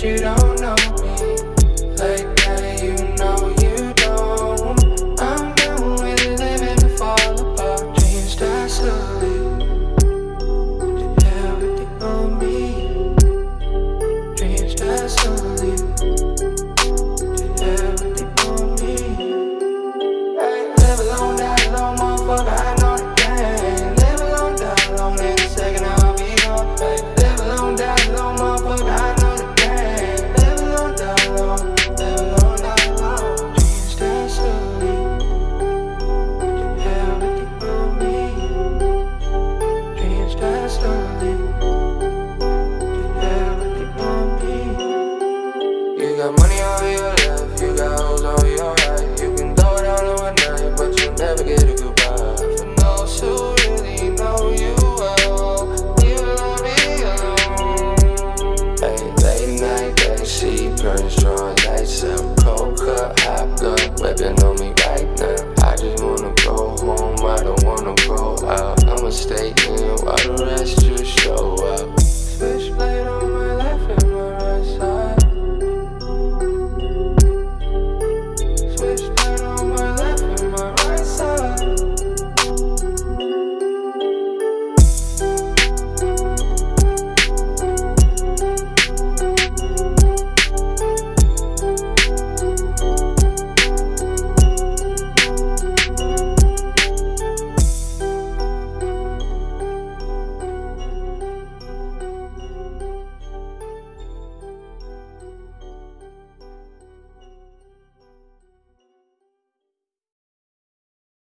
you don't know me like that, you know you don't. I'm done with living to fall apart. Dreams die slowly. To hell with the old me. Dreams die slowly. To hell with the old me. Hey, live alone, die alone, motherfucker. I know the game. Live alone, die alone. In a second, I'll be gone. Hey, live alone, die alone, motherfucker. I know the game. Live alone, die alone. Live alone, die alone. Dreams die slowly. To hell with the old me. Dreams die slowly. To hell with the old me. You got money on your left, you got hoes on your right. You can throw it all in one night, but you never get a goodbye. For those who really know you well, you will be alone. Hey, late night backseat, curtains drawn, lights up, cold cut, hot gun, whipping on